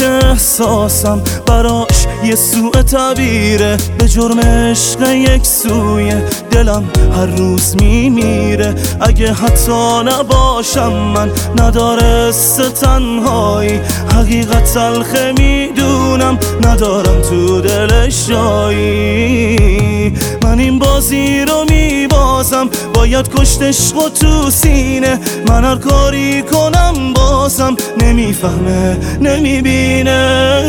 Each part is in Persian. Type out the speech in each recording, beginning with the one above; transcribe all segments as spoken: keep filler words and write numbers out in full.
که احساسم براش یه سوء تعبیره، به جرم عشق یک سوی دلم هر روز میمیره. اگه حتی نباشم من نداره تنهایی، حقیقت تلخه میدونم ندارم تو دلش جایی. من این بازی رو میبازم، باید کشت عشق و تو سینه. من هر کاری کنم بازم نمیفهمه نمیبینه.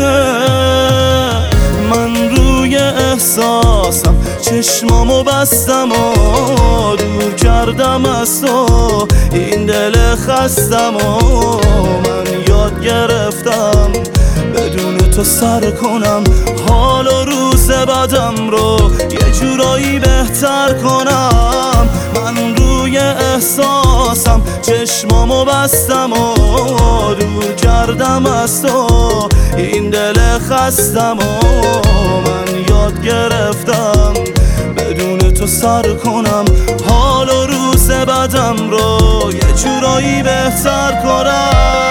من روی احساسم چشمامو بستم و دور کردم از تو این دل خستم و من یاد گرفتم بدون تو سر کنم حال و روز بعدم رو یه جورایی بهتر کنم. من روی احساسم چشمامو بستم و دور کردم از تو این دل خستم و من یاد گرفتم بدون تو سر کنم حال و روز بعدم رو یه جورایی بهتر کنم.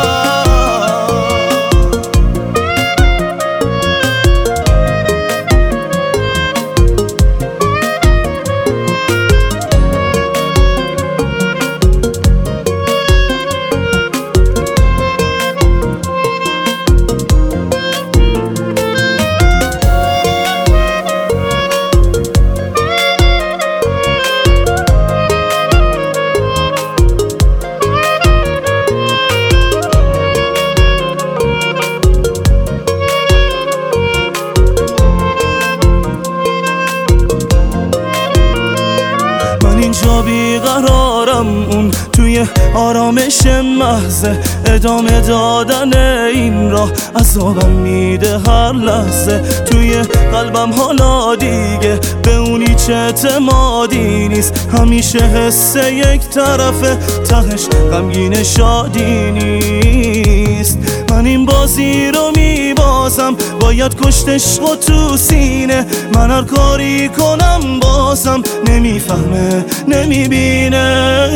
اینجا بیقرارم، اون توی آرامش محضه، ادامه دادن این راه عذابم میده هر لحظه. توی قلبم حالا دیگه به اونی چه اعتمادی نیست، همیشه حس یک طرفه تهش غمگین شادی نیست. من این بازی رو میبازم، باید کشت عشق و تو سینه. من هر کاری کنم بازم نمیفهمه نمیبینه.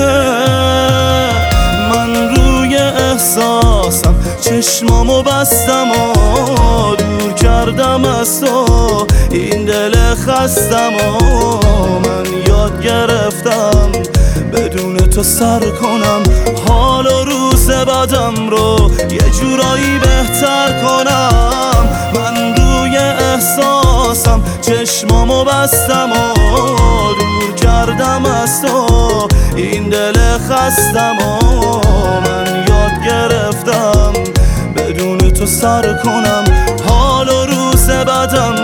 من روی احساسم چشمامو بستم و دور کردم از تو این دل خستم و من یاد گرفتم بدون تو سر کنم حال و روز بعدم رو یه جورایی بهتر کنم. من روی احساسم چشمامو بستم و دور کردم از تو این دل خستم و من یاد گرفتم بدون تو سر کنم حال و روز بعدم